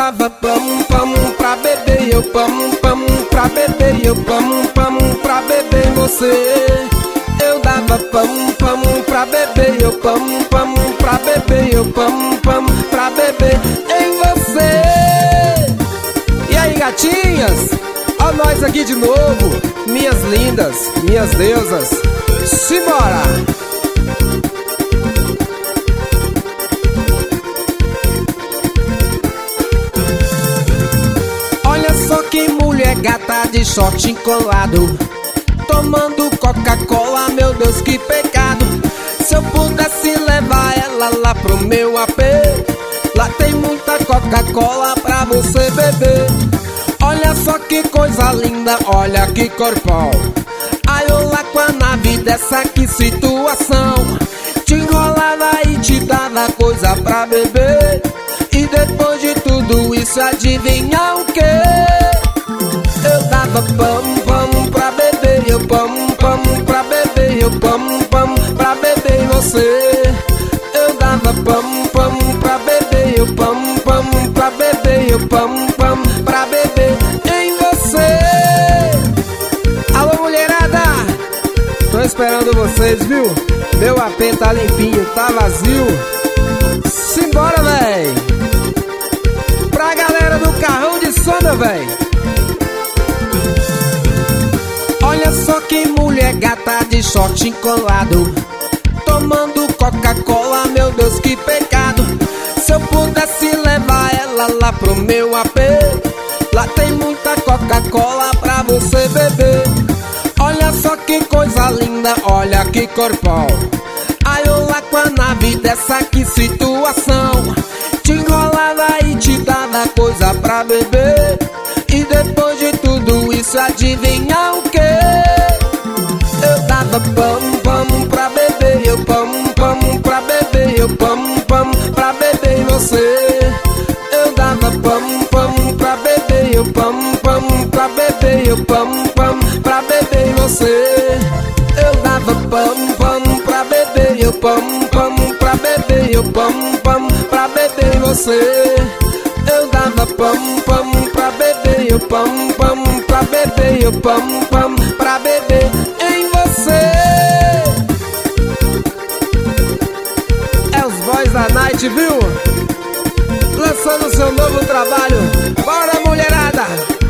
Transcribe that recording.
dava pam pam pra beber, eu pam pam pra beber, eu pam pam pra beber em você. Eu dava pam pam pra beber, eu pam pam pra beber, eu pam pam pra beber em você. E aí, gatinhas? Ó nós aqui de novo, minhas lindas, minhas deusas. Simbora! Olha só que mulher gata de short colado, tomando Coca-Cola, meu Deus, que pecado. Se eu pudesse levar ela lá pro meu AP, lá tem muita Coca-Cola pra você beber. Olha só que coisa linda, olha que corpão. Ai, eu lá com a nave dessa, que situação. Te enrolava e te dava coisa pra beber. E depois de tudo isso, adivinha o quê? Eu dava pam pam pra beber, eu pam pam pra beber, eu pam pam pra beber em você. Eu dava pam pam pra beber, eu pam pam pra beber, eu pam pam pra beber em você. Alô, mulherada, tô esperando vocês, viu? Meu AP tá limpinho, tá vazio. Simbora, véi! Pra galera do carrão de som, meu véi. Olha só que mulher gata de short colado, tomando Coca-Cola, meu Deus, que pecado. Se eu pudesse levar ela lá pro meu AP, lá tem muita Coca-Cola pra você beber. Olha só que coisa linda, olha que corpão. Ai, eu lá com a nave dessa, que situação. Te enrolava e te dava coisa pra beber. E depois de tudo isso, adivinha o quê? Eu dava pam pam pra beber, eu pam pam pra beber, eu pam pam pra beber em você. Eu dava pam pam pra beber, eu pam pam pra beber, eu pam pam pra beber em você. Eu dava pam pam pra beber, eu pam pam pra beber, eu pam pam pra beber em você. Eu dava pam pam pra beber, eu pam pam pra beber, eu pam pam pra beber em você. É os Boys da Night, viu? Lançando seu novo trabalho. Bora, mulherada!